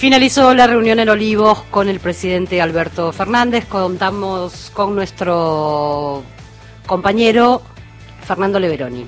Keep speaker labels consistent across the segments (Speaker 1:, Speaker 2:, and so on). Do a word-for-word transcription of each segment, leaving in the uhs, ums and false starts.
Speaker 1: Finalizó la reunión en Olivos con el presidente Alberto Fernández. Contamos con nuestro compañero Fernando Leveroni.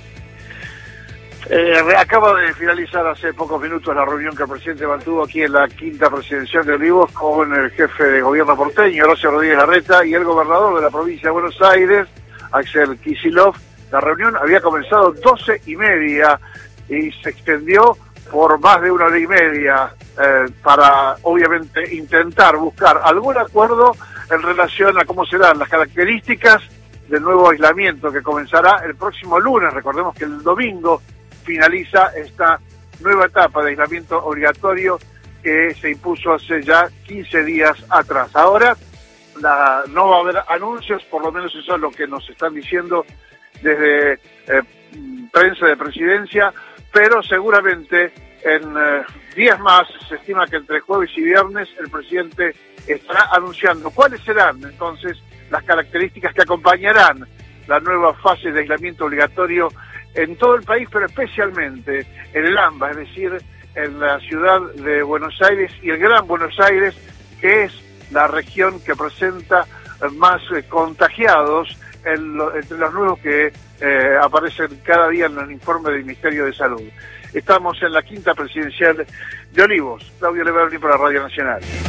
Speaker 2: Eh, acaba de finalizar hace pocos minutos la reunión que el presidente mantuvo aquí en la quinta presidencial de Olivos con el jefe de gobierno porteño, Horacio Rodríguez Larreta, y el gobernador de la provincia de Buenos Aires, Axel Kicillof. La reunión había comenzado doce y media y se extendió por más de una hora y media eh, para, obviamente, intentar buscar algún acuerdo en relación a cómo serán las características del nuevo aislamiento que comenzará el próximo lunes. Recordemos que el domingo finaliza esta nueva etapa de aislamiento obligatorio que se impuso hace ya quince días atrás. Ahora la, no va a haber anuncios, por lo menos eso es lo que nos están diciendo desde eh, prensa de presidencia, pero seguramente en eh, días más, se estima que entre jueves y viernes el presidente estará anunciando cuáles serán entonces las características que acompañarán la nueva fase de aislamiento obligatorio en todo el país, pero especialmente en el AMBA, es decir, en la ciudad de Buenos Aires y el Gran Buenos Aires, que es la región que presenta más eh, contagiados en lo, entre los nuevos que eh, aparecen cada día en el informe del Ministerio de Salud. Estamos en la quinta presidencial de Olivos. Claudio Leveroni para Radio Nacional.